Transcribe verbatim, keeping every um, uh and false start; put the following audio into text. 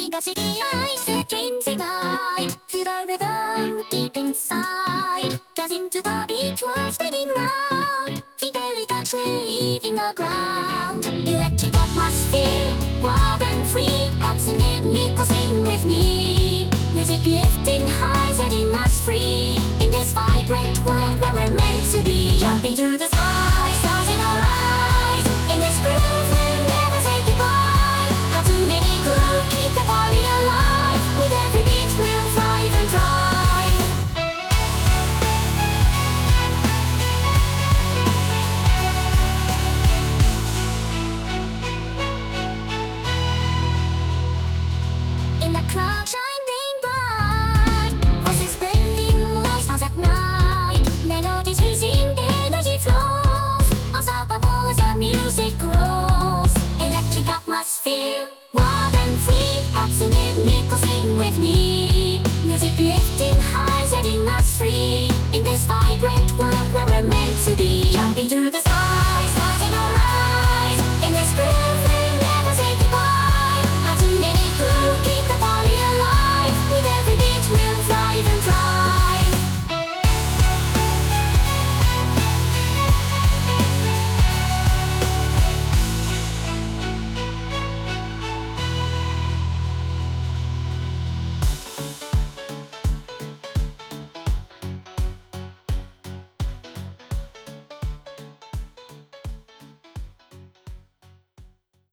君が知り合い世間世界 Feel the rhythm deep inside Dancing to the beat was spinning round Fidelity touch leaving the ground Electric atmosphere, wild and free Dancing in me, sing with me Music lifting high, setting us free In this vibrant world where we're meant to be Jumping through the sky, stars in our eyes In this groove we'll never say goodbye How to make love, keep the body alive With every beat we'll thrive and thrive In the crowd shining bright Voices blending, light sounds at night Melodies raising, energy flows Unstoppable as the music grows Electric atmosphere, wild and free Absolute Nico, sing with me Music lifting high, setting us free In this vibrant world where we're meant to be Jumping through